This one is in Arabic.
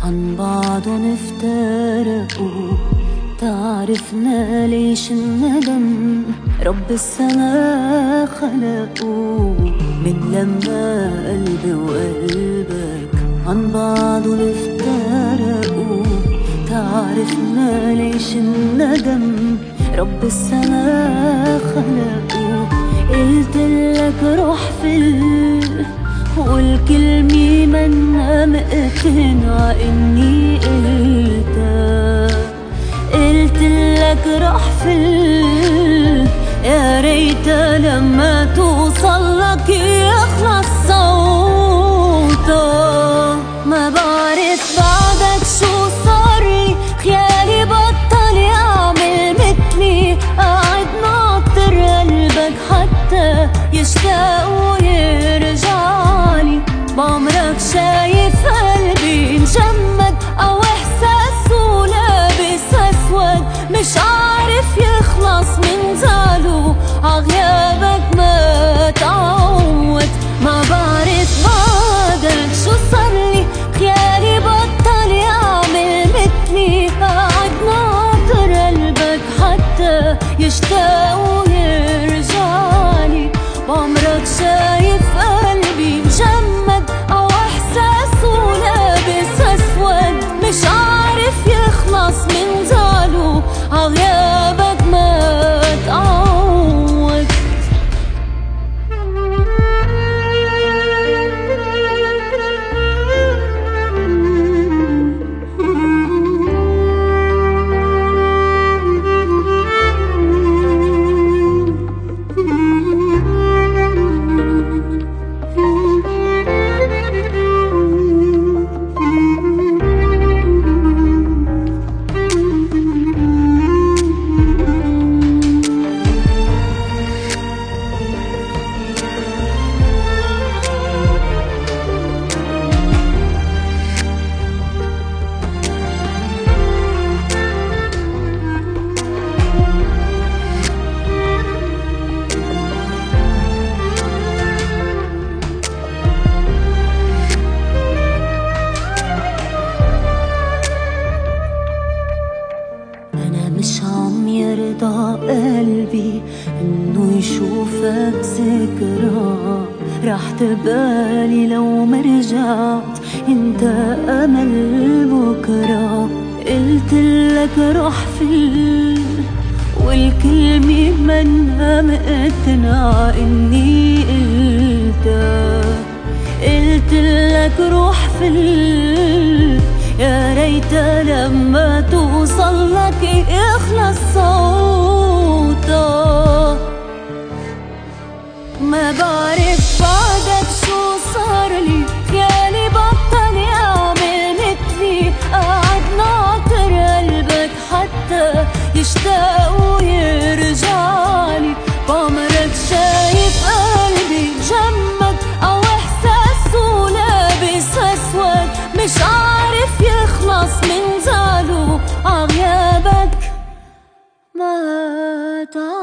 عن بعض نفترقوا. تعرفنا ليش الندم رب السما خلقوا. من لما قلبي وقلبك عن بعض نفترقوا. تعرفنا ليش الندم رب السما خلقوا. قلتلك روح والكلمة منا مقتنعة إني قلتلك روح يا ريت لما توصلك يخلص صوته. ما بعرف بعدك شو صارلي، خيالي بطل يعمل مثلي. قاعد ناطر قلبك حتى يشتاق ويرجعلي. بعمرك شايف قلبي انجمد أو إحساسه لابس أسود. مش عارف يخلص من زعله عغيابك ما تعود. ما بعرف بعدك شو صارلي، خيالي بطل يعمل مثلي. قاعد ناطر قلبك حتى يشتاق ويرجعلي. بعمرك شايف قلبي مجمد أو إحساسه لابس أسود. مش عارف يخلص من زعله عغيابك ما تعود. مش عم يرضى قلبي انه يشوفك ذكرى. راح تبالي لو مرجعت انت امل بكرة. قلتلك روح والكلمة منها مقتنعة اني قلتلك روح يا ريت لما توصلك يخلص صوته. ما بعرف بعدك شو صارلي، خيالي بطل يعمل مثلي. قاعد ناطر قلبك حتى يشتاق ويرجعلي. بعمرك شايف قلبي مجمد أو إحساسه لابس أسود. مش عارف يخلص من زعله عغيابك ما تعود.